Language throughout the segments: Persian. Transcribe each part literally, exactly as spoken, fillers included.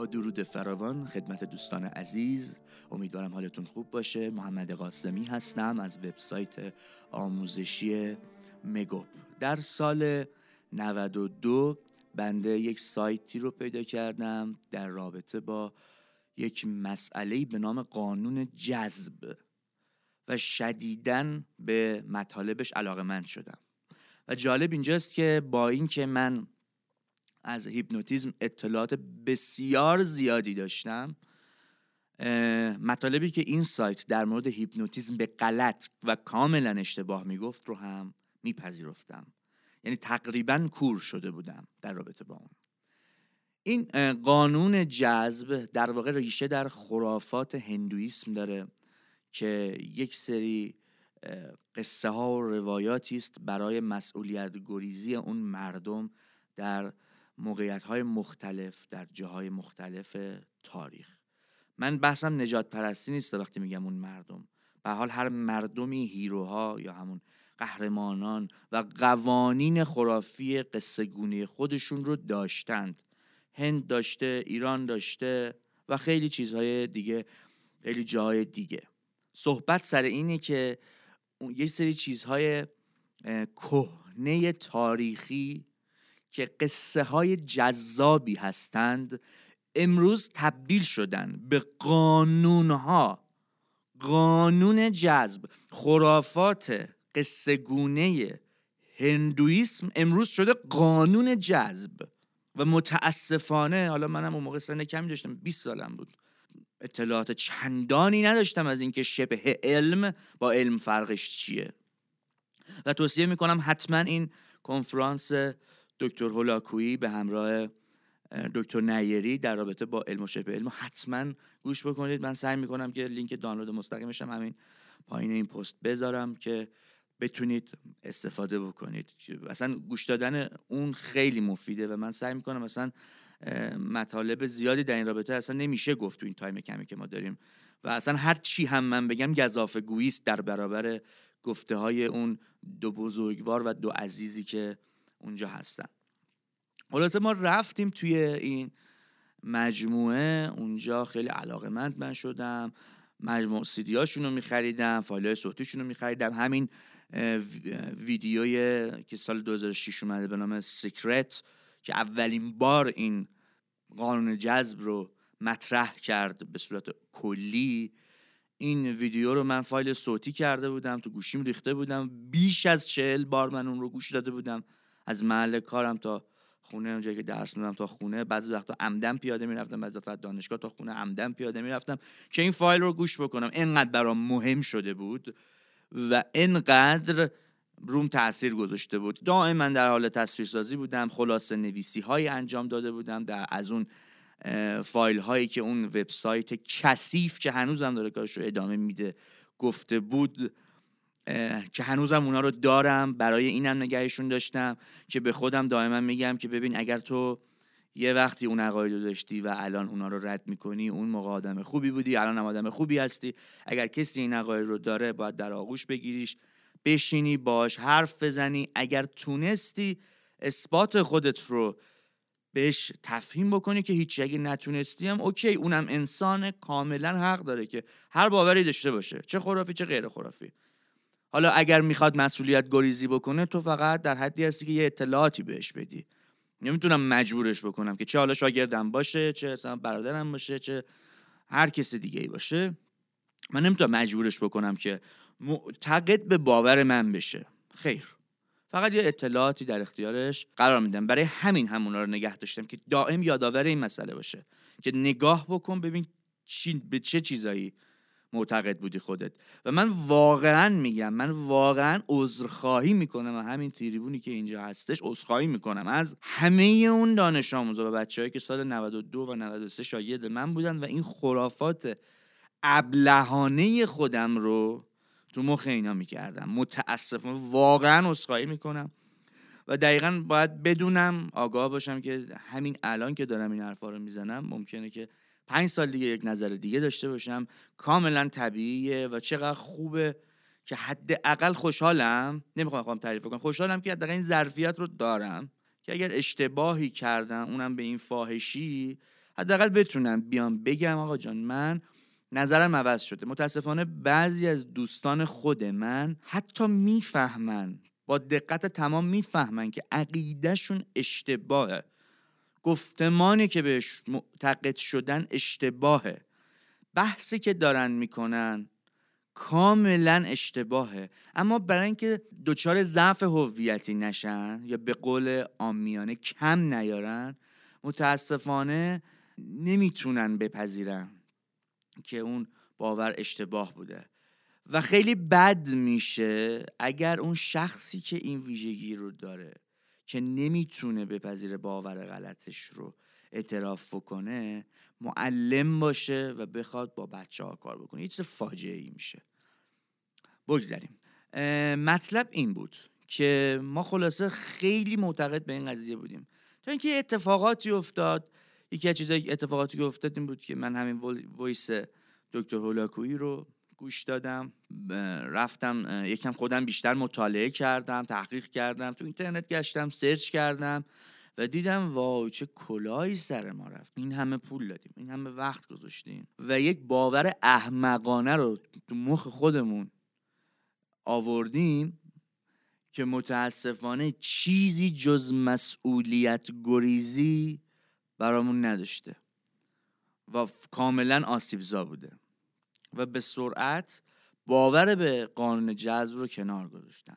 با درود فراوان خدمت دوستان عزیز، امیدوارم حالتون خوب باشه. محمد قاسمی هستم از وبسایت آموزشی مگوب. در سال نود و دو بنده یک سایتی رو پیدا کردم در رابطه با یک مسئله‌ای به نام قانون جذب و شدیداً به مطالبش علاقه‌مند شدم. و جالب اینجاست که با این که من از هیپنوتیزم اطلاعات بسیار زیادی داشتم، مطالبی که این سایت در مورد هیپنوتیزم به غلط و کاملا اشتباه میگفت رو هم میپذیرفتم. یعنی تقریبا کور شده بودم در رابطه با اون. این قانون جذب در واقع ریشه در خرافات هندویسم داره که یک سری قصه ها و روایاتی است برای مسئولیت گریزی اون مردم در موقعیت های مختلف در جاهای مختلف تاریخ. من بحثم نجات پرستی نیست وقتی میگم اون مردم، به حال هر مردمی هیروها یا همون قهرمانان و قوانین خرافی قصه گونه خودشون رو داشتند. هند داشته، ایران داشته و خیلی چیزهای دیگه، خیلی جاهای دیگه. صحبت سر اینه که یه سری چیزهای کهنه تاریخی که قصه های جذابی هستند امروز تبدیل شدن به قانون ها. قانون جذب، خرافات قصه گونه هندویسم امروز شده قانون جذب. و متاسفانه حالا منم اون موقع سن کمی داشتم، بیست سالم بود، اطلاعات چندانی نداشتم از اینکه شبه علم با علم فرقش چیه. و توصیه میکنم حتما این کنفرانس دکتر هولاکویی به همراه دکتر نیری در رابطه با علم و شبه علم حتما گوش بکنید. من سعی میکنم که لینک دانلود مستقیمش هم همین پایین این پست بذارم که بتونید استفاده بکنید. اصلا گوش دادن اون خیلی مفیده و من سعی میکنم اصلا مطالب زیادی در این رابطه اصلا نمیشه گفت تو این تایم کمی که ما داریم و اصلا هر چی هم من بگم گزافه گویی است در برابر گفته های اون دو بزرگوار و دو عزیزی که اونجا هستن. خلاصه ما رفتیم توی این مجموعه، اونجا خیلی علاقه‌مند من شدم، مجموعه سیدی هاشون رو میخریدم، فایل های صوتیشون رو میخریدم. همین ویدیوی که سال دو هزار و شش اومده به نام سیکرت که اولین بار این قانون جذب رو مطرح کرد به صورت کلی، این ویدیو رو من فایل صوتی کرده بودم، تو گوشیم ریخته بودم، بیش از چهل بار من اون رو گوش داده بودم، از محل کارم تا خونه، اونجایی که درس میدم تا خونه، بعضی وقتا عمدن پیاده میرفتم، بعضی وقتا دانشگاه تا خونه عمدن پیاده میرفتم که این فایل رو گوش بکنم. اینقدر برام مهم شده بود و اینقدر روم تأثیر گذاشته بود. دائما در حال تصویرسازی بودم، خلاصه نویسی های انجام داده بودم در از اون فایل هایی که اون وبسایت کثیف که هنوزم داره کارش رو ادامه میده گفته بود، که هنوزم اونا رو دارم، برای اینم نگهشون داشتم که به خودم دائما میگم که ببین اگر تو یه وقتی اون عقاید رو داشتی و الان اونا رو رد میکنی، اون موقع آدم خوبی بودی، الان هم آدم خوبی هستی. اگر کسی این عقاید رو داره باید در آغوش بگیریش، بشینی باش حرف بزنی، اگر تونستی اثبات خودت رو بهش تفهیم بکنی که هیچی، اگه نتونستی هم اوکی، اونم انسان، کاملا حق داره که هر باوری داشته باشه، چه خرافی چه غیر خرافی. حالا اگر میخواد مسئولیت گریزی بکنه، تو فقط در حدی هستی که یه اطلاعاتی بهش بدی. نمیتونم مجبورش بکنم که چه حالا شاگردم باشه، چه اصلا برادرم باشه، چه هر کس دیگه ای باشه. من نمیتونم مجبورش بکنم که معتقد به باور من بشه. خیر، فقط یه اطلاعاتی در اختیارش قرار میدم. برای همین همونا رو نگه داشتم که دائم یادآور این مسئله باشه که نگاه بکن ببین چی به چه چیزایی معتقد بودی خودت. و من واقعا میگم، من واقعا عذرخواهی میکنم از همین تریبونی که اینجا هستش، عذرخواهی میکنم از همه اون دانش آموزا و بچه‌هایی که سال نود و دو و نود و سه شاگرد من بودن و این خرافات ابلهانه خودم رو تو مخ اینا میکردم. متاسفم، واقعا عذرخواهی میکنم و دقیقاً باید بدونم، آگاه باشم که همین الان که دارم این حرفا رو میزنم ممکنه که پنج سال دیگه یک نظر دیگه داشته باشم. کاملا طبیعیه و چقدر خوبه که حداقل خوشحالم، نمیخوام خودم تعریف کنم، خوشحالم که حداقل این ظرفیت رو دارم که اگر اشتباهی کردم، اونم به این فاحشی، حداقل بتونم بیام بگم آقا جان من نظرم عوض شده. متاسفانه بعضی از دوستان خود من حتی میفهمن، با دقت تمام میفهمن که عقیدهشون اشتباهه، گفتمانی که بهش معتقد شدن اشتباهه، بحثی که دارن میکنن کاملا اشتباهه، اما برای اینکه دچار ضعف هویتی نشن یا به قول عامیانه کم نیارن، متاسفانه نمیتونن بپذیرن که اون باور اشتباه بوده و خیلی بد میشه اگر اون شخصی که این ویژگی رو داره که نمیتونه بپذیره باور غلطش رو اعتراف کنه معلم باشه و بخواد با بچه ها کار بکنه. یه چیز فاجعه ای میشه. بگذاریم. مطلب این بود که ما خلاصه خیلی معتقد به این قضیه بودیم تا اینکه اتفاقاتی افتاد. یکی از چیزایی اتفاقاتی که افتاد این بود که من همین وایس دکتر هولاکویی رو گوش دادم، رفتم یکم خودم بیشتر مطالعه کردم، تحقیق کردم، تو اینترنت گشتم، سرچ کردم و دیدم واو چه کلاهی سر ما رفت. این همه پول دادیم، این همه وقت گذاشتیم و یک باور احمقانه رو تو مخ خودمون آوردیم که متاسفانه چیزی جز مسئولیت گریزی برامون نداشته و کاملا آسیبزا بوده و به سرعت باور به قانون جذب رو کنار گذاشتم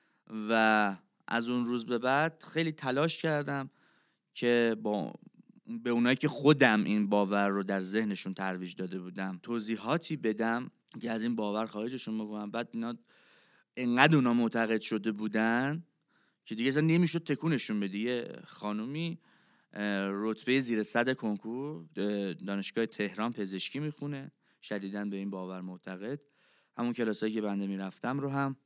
و از اون روز به بعد خیلی تلاش کردم که با به اونایی که خودم این باور رو در ذهنشون ترویج داده بودم توضیحاتی بدم که از این باور خارجشون بکنم. بعد اینا انقدر اونا معتقد شده بودن که دیگه اصلا نمیشد تکونشون بدی. یه خانومی رتبه زیر صد کنکور دانشگاه تهران پزشکی میخونه، شدیداً به این باور معتقد، همون کلاسایی که بنده میرفتم رو هم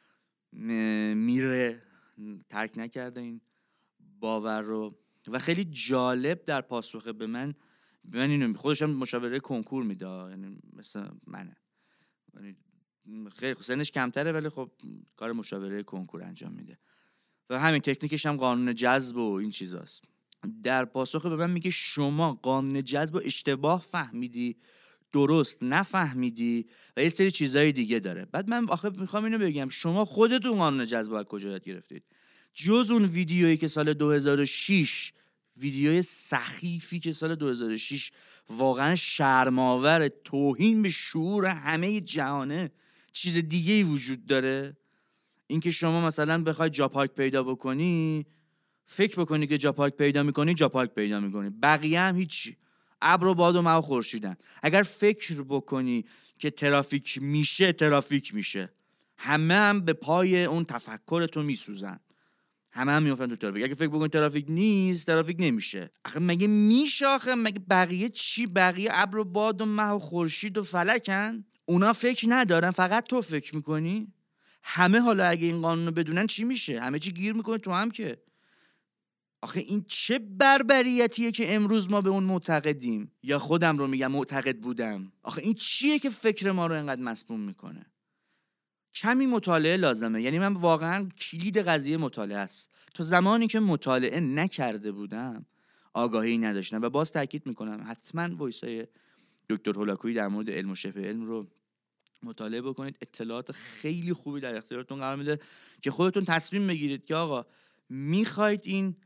میره، ترک نکرده این باور رو و خیلی جالب در پاسخ به من به من اینو خودش هم مشاوره کنکور میده، یعنی مثل منه، یعنی خیلی سنش کمتره ولی خب کار مشاوره کنکور انجام میده و همین تکنیکش هم قانون جذب و این چیزاست. در پاسخ به من میگه شما قانون جذب رو اشتباه فهمیدی، درست نفهمیدی و یه سری چیزای دیگه داره. بعد من آخه میخوام اینو بگم شما خودتون قانون جذب از کجا یاد گرفتید؟ جز اون ویدیویی که سال دو هزار و شش، ویدیوی سخیفی که سال دو هزار و شش واقعا شرم‌آور، توهین به شعور همه جهانه، چیز دیگه‌ای وجود داره؟ اینکه شما مثلا بخوای جا پارک پیدا بکنی، فکر بکنی که جا پارک پیدا میکنی، جا پارک پیدا میکنی، بقیه هم هیچی، ابر و باد و مه و خورشیدن. اگر فکر بکنی که ترافیک میشه، ترافیک میشه. همه هم به پای اون تفکر تو میسوزن، همه هم میافتن تو ترافیک. اگه فکر بکنی ترافیک نیست، ترافیک نمیشه. آخه مگه میشه؟ آخه مگه بقیه چی؟ بقیه ابر و باد و مه و خورشید و فلکن؟ اونا فکر ندارن، فقط تو فکر میکنی. همه حالا اگه این قانون رو بدونن چی میشه؟ همه چی گیر میکنه تو هم که. آخه این چه بربریتیه که امروز ما به اون معتقدیم، یا خودم رو میگم معتقد بودم. آخه این چیه که فکر ما رو اینقدر مسموم میکنه؟ کمی مطالعه لازمه. یعنی من واقعا کلید قضیه مطالعه است. تا زمانی که مطالعه نکرده بودم آگاهی نداشتم و باز تاکید میکنم حتما وایسای دکتر هولاکویی در مورد علم و شبه علم رو مطالعه بکنید. اطلاعات خیلی خوبی در اختیارتون قرار میده که خودتون تصمیم بگیرید که آقا میخواید این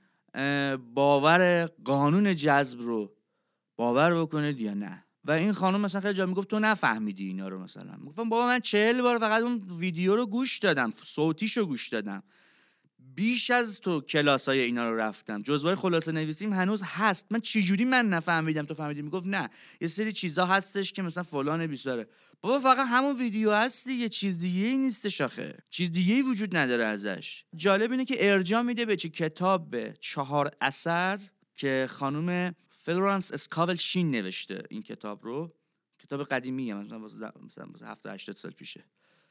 باور قانون جذب رو باور بکنید یا نه. و این خانم مثلا خیلی جا میگفت تو نفهمیدی اینا رو. مثلا میگفتم بابا من چهل بار فقط اون ویدیو رو گوش دادم، صوتیشو گوش دادم، بیش از تو کلاسای اینا رو رفتم، جزوای خلاصه نویسیم هنوز هست، من چجوری من نفهمیدم تو فهمیدی؟ میگفت نه یه سری چیزا هستش که مثلا فلان بیساره. بابا فقط همون ویدیو هست دیگه، چیز دیگه ای نیستش، آخه چیز دیگه ای وجود نداره ازش. جالب اینه که ارجاع میده به چه کتاب، به چهار اثر که خانم فلورانس اسکاول شین نوشته. این کتاب رو، کتاب قدیمیه، مثلا مثلا هفتاد هشتاد سال پیشه،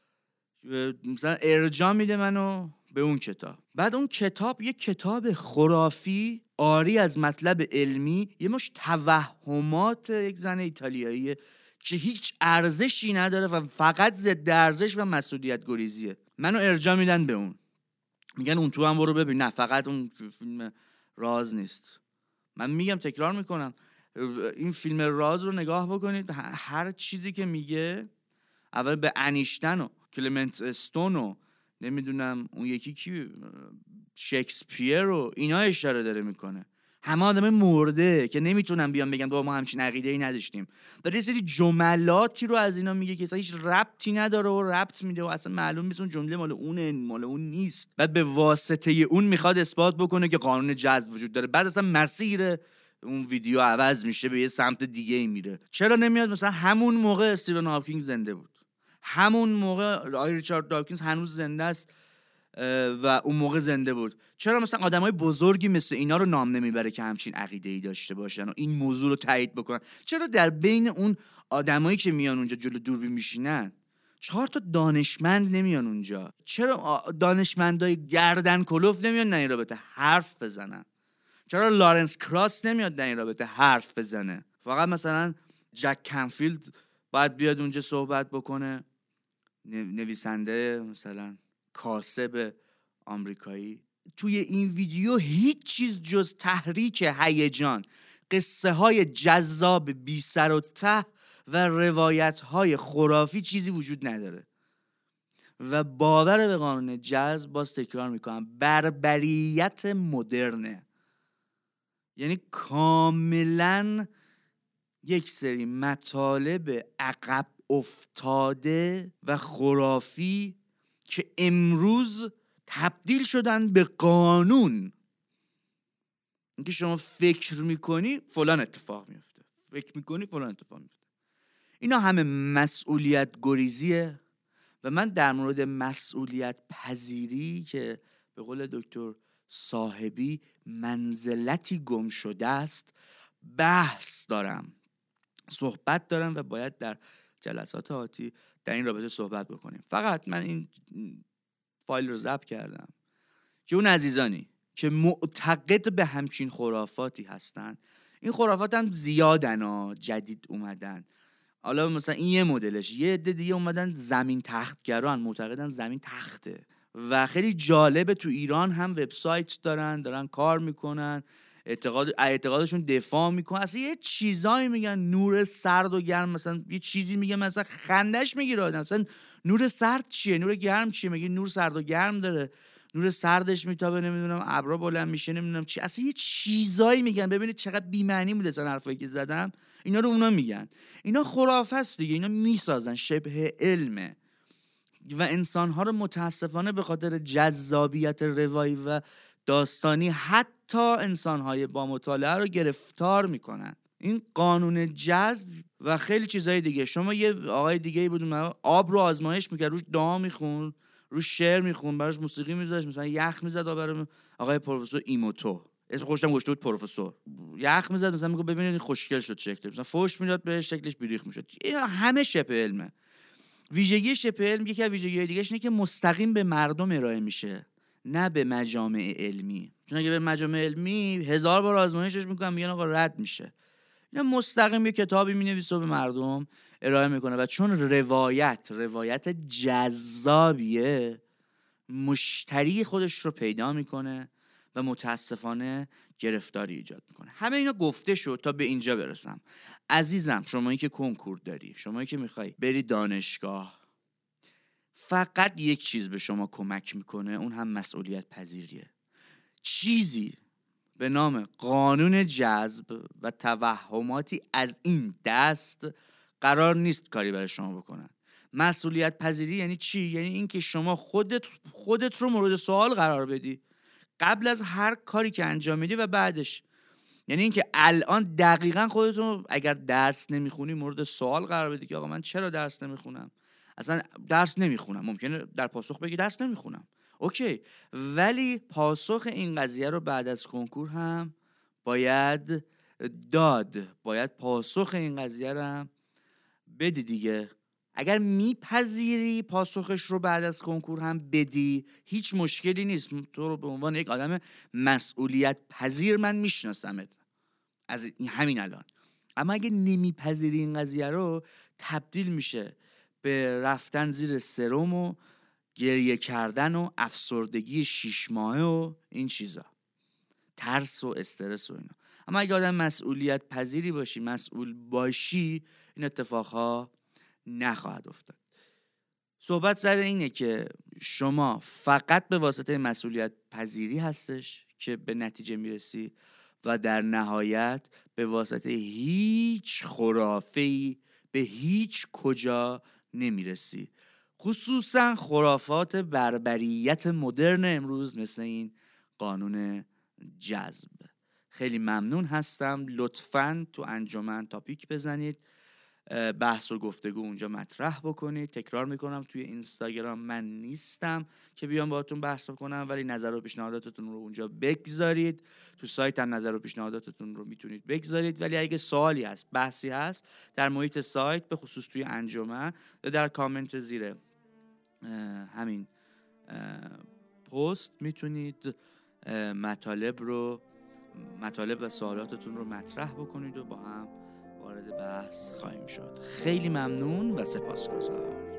مثلا ارجاع میده منو به اون کتاب. بعد اون کتاب یه کتاب خرافی عاری از مطلب علمی، یه مش توهمات یک زن ایتالیاییه که هیچ ارزشی نداره و فقط ضد ارزش و مسئولیت گریزیه. منو ارجاع میدن به اون، میگن اون تو هم برو ببین. نه فقط اون فیلم راز نیست. من میگم تکرار میکنم این فیلم راز رو نگاه بکنید، هر چیزی که میگه اول به انیشتن و کلمنت استون و نمیدونم اون یکی کی شکسپیر و اینا اشاره داره میکنه. همه آدم مرده که نمیتونن بیان بگن بابا ما همچین عقیده‌ای نداشتیم. بعد یه سری جملاتی رو از اینا میگه که اصلا هیچ ربطی نداره و ربط میده و اصلا معلوم نیست اون جمله مال اونه مال اون نیست. بعد به واسطه اون میخواد اثبات بکنه که قانون جذب وجود داره. بعد اصلا مسیر اون ویدیو عوض میشه، به یه سمت دیگه ای میره. چرا نمیاد مثلا همون موقع استیون هاکینگ زنده بود، همون موقع آقای ریچارد داوکینز هنوز زنده است و اون موقع زنده بود، چرا مثلا آدمای بزرگی مثل اینا رو نام نمیبره که همچین عقیده‌ای داشته باشن و این موضوع رو تایید بکنن؟ چرا در بین اون آدمایی که میان اونجا جلو دوربین میشینن چهار تا دانشمند نمیان اونجا؟ چرا دانشمندای گردن کلوف نمیان در این رابطه حرف بزنن؟ چرا لارنس کراس نمیاد در این رابطه حرف بزنه؟ فقط مثلا جک کنفیلد باید بیاد اونجا صحبت بکنه، نویسنده مثلا کاسب آمریکایی. توی این ویدیو هیچ چیز جز تحریک هیجان، قصه های جذاب بی سر و ته و روایت های خرافی چیزی وجود نداره. و باور به قانون جذب، باز تکرار میکنم، بربریت مدرنه. یعنی کاملا یک سری مطالب عقب افتاده و خرافی که امروز تبدیل شدن به قانون. اینکه شما فکر میکنی فلان اتفاق میفته، فکر میکنی فلان اتفاق میفته. اینا همه مسئولیت گریزیه. و من در مورد مسئولیت پذیری که به قول دکتر صاحبی منزلتی گم شده است بحث دارم، صحبت دارم و باید در جلسات آتی در این رابطه صحبت بکنیم. فقط من این فایل رو ضبط کردم که اون عزیزانی که معتقد به همچین خرافاتی هستن، این خرافات هم زیادن ها، جدید اومدن. حالا مثلا این یه مدلش، یه عده دیگه اومدن زمین تختگران، معتقدن زمین تخته و خیلی جالبه. تو ایران هم وبسایت دارن دارن کار میکنن، اعتقاد اعتقادشون دفاع میکنن. اصلا یه چیزایی میگن نور سرد و گرم، مثلا یه چیزی میگه مثلا خندش میگیره آدم. مثلا نور سرد چیه؟ نور گرم چیه؟ میگه نور سرد و گرم داره، نور سردش میتابه، نمیدونم ابرا بلند میشه، نمیدونم چی. اصلا یه چیزایی میگن. ببینید چقدر بی معنی بوده اصلا حرفایی که زدم. اینا رو اونا میگن. اینا خرافه است دیگه، اینا میسازن، شبه علمه و انسانها رو متاسفانه به خاطر جذابیت روایی و داستانی حتی انسانهای با مطالعه رو گرفتار میکنن. این قانون جذب و خیلی چیزهای دیگه. شما یه آقای دیگه بود آب رو آزمایش میکرد، روش دعا میخون، روش شعر میخون، براش موسیقی میذاشت، مثلا یخ میزد برای آقای پروفسور ایموتو، اسم خوشم گشته بود پروفسور، یخ میزد مثلا میگه ببینید خوشگل شد شکلش، مثلا فوش میداد به شکلش بیریخ میشد. اینا همه شبه علمه. ویژگی شبه علم، یکی از ویژگی‌های دیگه‌اش اینه که مستقیم به مردم ارائه میشه، نه به مجامع علمی. چون اگه به مجامع علمی هزار بار آزمایشش میکنن میگن آقا رد میشه. اینا مستقیم یه کتابی مینویسه و به مردم ارائه میکنه و چون روایت روایت جذابیه، مشتری خودش رو پیدا میکنه و متاسفانه گرفتاری ایجاد میکنه. همه اینا گفته شد تا به اینجا برسم. عزیزم، شمایی که کنکور داری، شمایی که میخوای بری دانشگاه، فقط یک چیز به شما کمک میکنه، اون هم مسئولیت پذیریه. چیزی به نام قانون جذب و توهماتی از این دست قرار نیست کاری برای شما بکنن. مسئولیت پذیری یعنی چی؟ یعنی این که شما خودت خودت رو مورد سوال قرار بدی قبل از هر کاری که انجام میدی و بعدش. یعنی این که الان دقیقاً خودتون اگر درس نمیخونی مورد سوال قرار بدی که آقا من چرا درس نمیخونم؟ اصلا درس نمیخونم. ممکنه در پاسخ بگی درس نمیخونم، اوکی، ولی پاسخ این قضیه رو بعد از کنکور هم باید داد، باید پاسخ این قضیه رو هم بدی دیگه. اگر میپذیری پاسخش رو بعد از کنکور هم بدی، هیچ مشکلی نیست. تو رو به عنوان یک آدم مسئولیت پذیر من میشناسمت از همین الان. اما اگه نمیپذیری این قضیه رو، تبدیل میشه به رفتن زیر سرم و گریه کردن و افسردگی شیش ماهه و این چیزا، ترس و استرس و اینا. اما اگه آدم مسئولیت پذیری باشی، مسئول باشی، این اتفاقها نخواهد افتاد. صحبت سر اینه که شما فقط به واسطه مسئولیت پذیری هستش که به نتیجه میرسی و در نهایت به واسطه هیچ خرافه‌ای به هیچ کجا نمیرسی. خصوصا خرافات بربریت مدرن امروز مثل این قانون جذب. خیلی ممنون هستم. لطفاً تو انجمن تاپیک بزنید، بحث و گفتگو اونجا مطرح بکنید. تکرار میکنم توی اینستاگرام من نیستم که بیام باهاتون بحث بکنم، ولی نظر و پیشنهاداتتون رو اونجا بگذارید. تو سایت هم نظر و پیشنهاداتتون رو میتونید بگذارید، ولی اگه سوالی هست، بحثی هست در محیط سایت، به خصوص توی انجمن، در کامنت زیر همین پست میتونید مطالب رو مطالب و سوالاتتون رو مطرح بکنید و با هم وارد بحث خواهیم شد. خیلی ممنون و سپاسگزار.